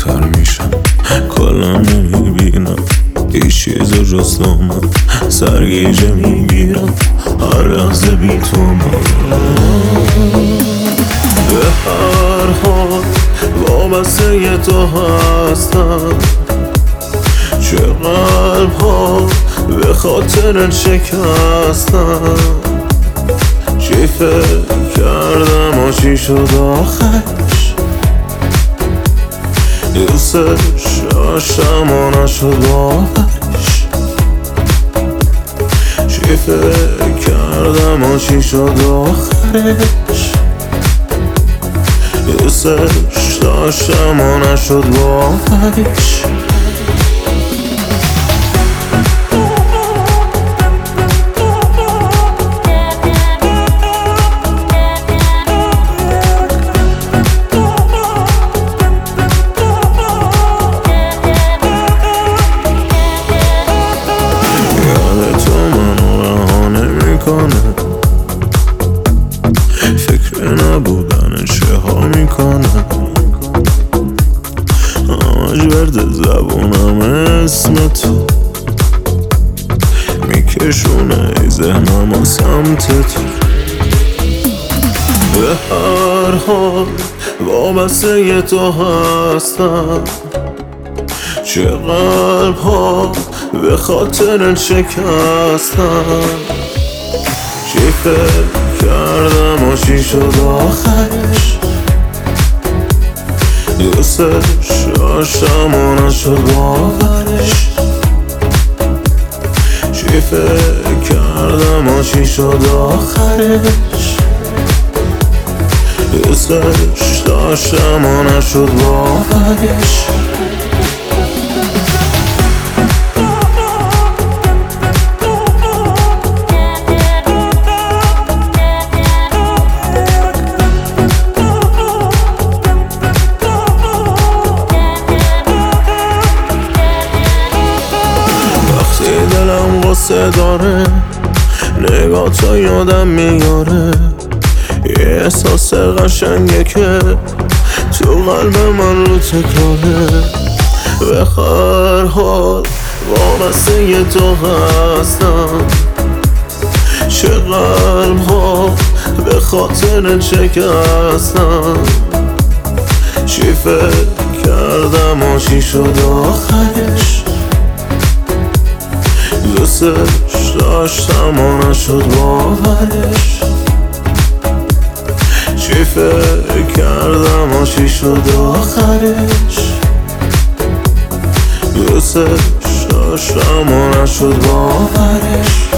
بدتر میشم، کلا نمیبینم هیچ چیز جز تو من، سرگیجه میگیرم هر لحظه بی تو من. به هر حال وابسته تو هستم، چه قلب ها به خاطر شکستم، چی فکر کردم و چی شد آخرش، دوستش داشتم و نشد باورش، چی فکر کردم و چی شد آخرش، دوستش داشتم و نشد باورش. فکر نبودن چه ها میکنه، همش ورد زبونم اسم تو میکشونه ای ذهنم سمت تو. به هر حال وابسته تو هستم، چه قلب ها به خاطر شکستم، چی فکر کردم و چی شد آخرش، دوستش داشتم و نشد باورش، چی فکر کردم و چی شد آخرش، دوستش داشتم و نشد باورش. دلم غصه داره، نگاه تا یادم میاره، یه احساس قشنگه که تو قلب من رو تکراره. به هر حال وابسته تو هستم، چه قلب ها به خاطر شکستم، چی فکر کردم و چی شد آخرش، دوستش داشتم و نشد باورش، چی فکر کردم و چی شد آخرش، دوستش داشتم و نشد باورش.